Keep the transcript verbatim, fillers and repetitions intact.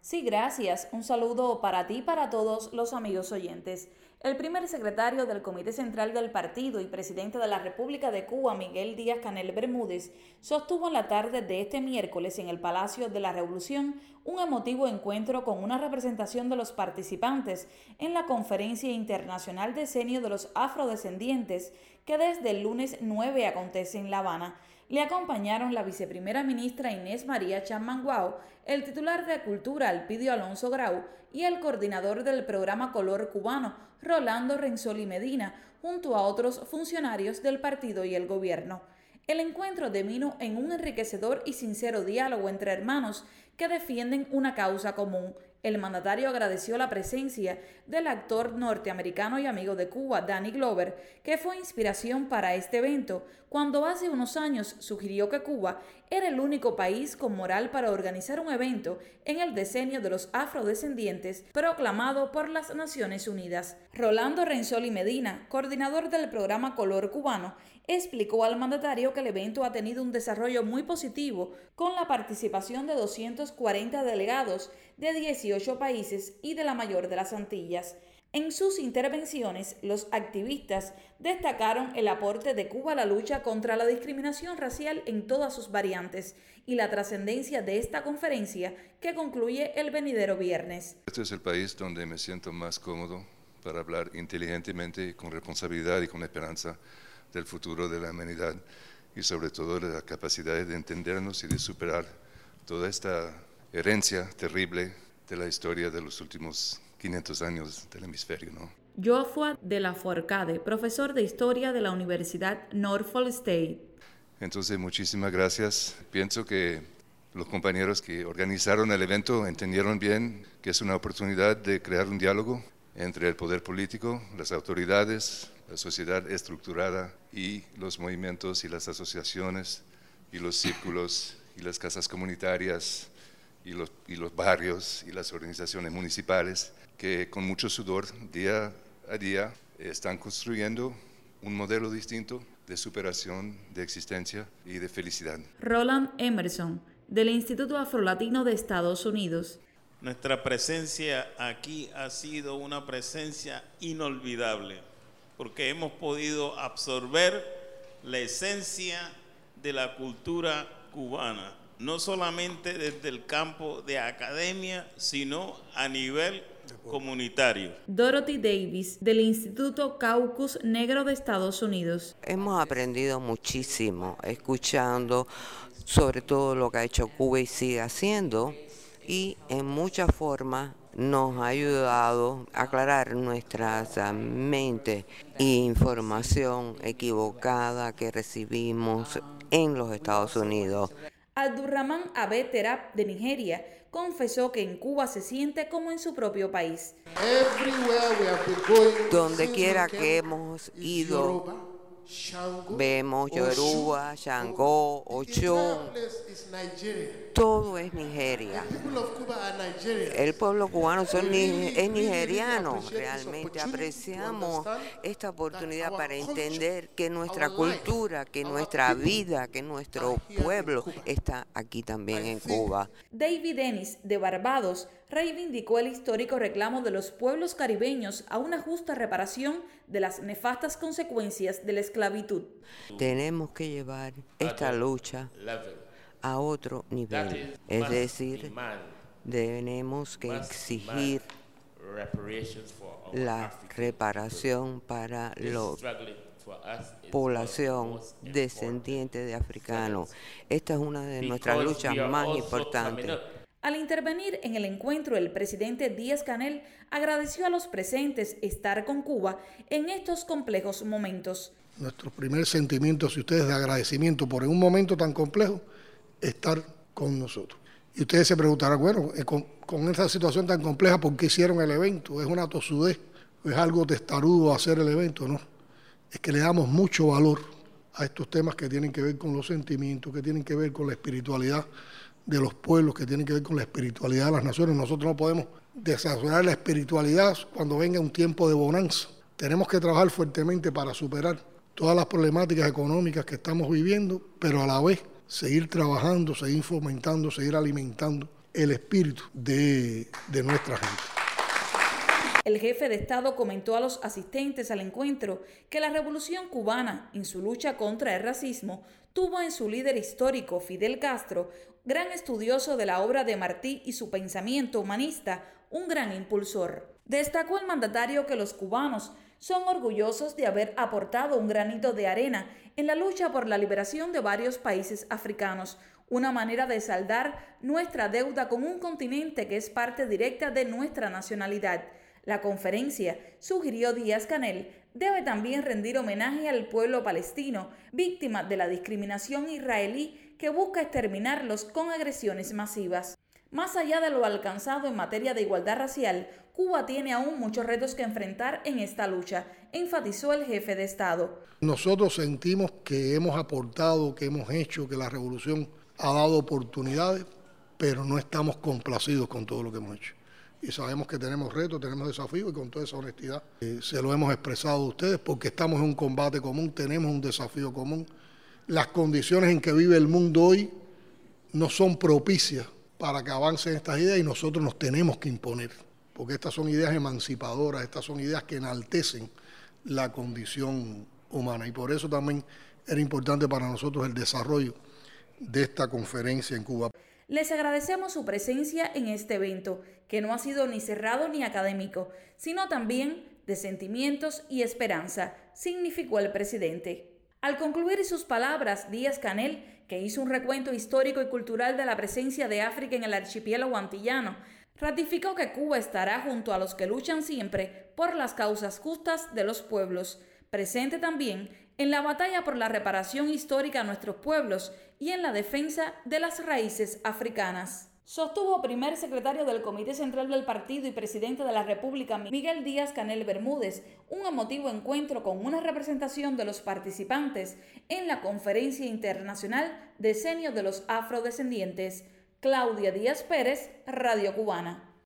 Sí, gracias. Un saludo para ti y para todos los amigos oyentes. El primer secretario del Comité Central del Partido y presidente de la República de Cuba, Miguel Díaz-Canel Bermúdez, sostuvo en la tarde de este miércoles en el Palacio de la Revolución un emotivo encuentro con una representación de los participantes en la Conferencia Internacional Decenio de los Afrodescendientes, que desde el lunes nueve acontece en La Habana. Le acompañaron la viceprimera ministra Inés María Chapman Guao, el titular de Cultura Alpidio Alonso Grau y el coordinador del programa Color Cubano, Rolando Renzoli Medina, junto a otros funcionarios del partido y el gobierno. El encuentro devino en un enriquecedor y sincero diálogo entre hermanos que defienden una causa común. El mandatario agradeció la presencia del actor norteamericano y amigo de Cuba, Danny Glover, que fue inspiración para este evento, cuando hace unos años sugirió que Cuba era el único país con moral para organizar un evento en el decenio de los afrodescendientes proclamado por las Naciones Unidas. Rolando Renzoli Medina, coordinador del programa Color Cubano, explicó al mandatario que el evento ha tenido un desarrollo muy positivo con la participación de doscientos cuarenta delegados de dieciocho países y de la mayor de las Antillas. En sus intervenciones, los activistas destacaron el aporte de Cuba a la lucha contra la discriminación racial en todas sus variantes y la trascendencia de esta conferencia que concluye el venidero viernes. Este es el país donde me siento más cómodo para hablar inteligentemente, con responsabilidad y con esperanza del futuro de la humanidad y sobre todo de la capacidad de entendernos y de superar toda esta herencia terrible de la historia de los últimos quinientos años del hemisferio, ¿no? Joshua de la Forcade, profesor de Historia de la Universidad Norfolk State. Entonces, muchísimas gracias. Pienso que los compañeros que organizaron el evento entendieron bien que es una oportunidad de crear un diálogo entre el poder político, las autoridades, la sociedad estructurada y los movimientos y las asociaciones y los círculos y las casas comunitarias y los, y los barrios y las organizaciones municipales que con mucho sudor día a día están construyendo un modelo distinto de superación, de existencia y de felicidad. Roland Emerson, del Instituto Afrolatino de Estados Unidos. Nuestra presencia aquí ha sido una presencia inolvidable, porque hemos podido absorber la esencia de la cultura cubana, no solamente desde el campo de academia, sino a nivel comunitario. Dorothy Davis, del Instituto Caucus Negro de Estados Unidos. Hemos aprendido muchísimo, escuchando sobre todo lo que ha hecho Cuba y sigue haciendo, y en muchas formas nos ha ayudado a aclarar nuestras mentes e información equivocada que recibimos en los Estados Unidos. Abdurrahman Abe Terap, de Nigeria, confesó que en Cuba se siente como en su propio país. Donde quiera que hemos ido, vemos Yoruba, Shango, Ochón, todo es Nigeria. El pueblo cubano son, es nigeriano. Realmente apreciamos esta oportunidad para entender que nuestra cultura, que nuestra vida, que nuestro pueblo está aquí también en Cuba. David Dennis, de Barbados, reivindicó el histórico reclamo de los pueblos caribeños a una justa reparación de las nefastas consecuencias de la esclavitud. Tenemos que llevar esta lucha a otro nivel, es decir, tenemos que exigir la reparación para la población descendiente de africanos. Esta es una de nuestras luchas más importantes. Al intervenir en el encuentro, el presidente Díaz-Canel agradeció a los presentes estar con Cuba en estos complejos momentos. Nuestro primer sentimiento, si ustedes, de agradecimiento por en un momento tan complejo, estar con nosotros. Y ustedes se preguntarán, bueno, con, con esta situación tan compleja, ¿por qué hicieron el evento? ¿Es una tosudez? ¿Es algo testarudo hacer el evento? No, es que le damos mucho valor a estos temas que tienen que ver con los sentimientos, que tienen que ver con la espiritualidad de los pueblos, que tienen que ver con la espiritualidad de las naciones. Nosotros no podemos desarrollar la espiritualidad cuando venga un tiempo de bonanza. Tenemos que trabajar fuertemente para superar todas las problemáticas económicas que estamos viviendo, pero a la vez seguir trabajando, seguir fomentando, seguir alimentando el espíritu de, de nuestra gente. El jefe de Estado comentó a los asistentes al encuentro que la Revolución cubana, en su lucha contra el racismo, tuvo en su líder histórico, Fidel Castro, gran estudioso de la obra de Martí y su pensamiento humanista, un gran impulsor. Destacó el mandatario que los cubanos son orgullosos de haber aportado un granito de arena en la lucha por la liberación de varios países africanos, una manera de saldar nuestra deuda con un continente que es parte directa de nuestra nacionalidad. La conferencia, sugirió Díaz-Canel, debe también rendir homenaje al pueblo palestino, víctima de la discriminación israelí que busca exterminarlos con agresiones masivas. Más allá de lo alcanzado en materia de igualdad racial, Cuba tiene aún muchos retos que enfrentar en esta lucha, enfatizó el jefe de Estado. Nosotros sentimos que hemos aportado, que hemos hecho, que la revolución ha dado oportunidades, pero no estamos complacidos con todo lo que hemos hecho. Y sabemos que tenemos retos, tenemos desafíos, y con toda esa honestidad eh, se lo hemos expresado a ustedes, porque estamos en un combate común, tenemos un desafío común. Las condiciones en que vive el mundo hoy no son propicias para que avancen estas ideas, y nosotros nos tenemos que imponer, porque estas son ideas emancipadoras, estas son ideas que enaltecen la condición humana, y por eso también era importante para nosotros el desarrollo de esta conferencia en Cuba. Les agradecemos su presencia en este evento, que no ha sido ni cerrado ni académico, sino también de sentimientos y esperanza, significó el presidente. Al concluir sus palabras, Díaz-Canel, que hizo un recuento histórico y cultural de la presencia de África en el archipiélago antillano, ratificó que Cuba estará junto a los que luchan siempre por las causas justas de los pueblos, presente también en la batalla por la reparación histórica a nuestros pueblos y en la defensa de las raíces africanas. Sostuvo primer secretario del Comité Central del Partido y presidente de la República, Miguel Díaz-Canel Bermúdez, un emotivo encuentro con una representación de los participantes en la Conferencia Internacional Decenio de los Afrodescendientes. Claudia Díaz Pérez, Radio Cubana.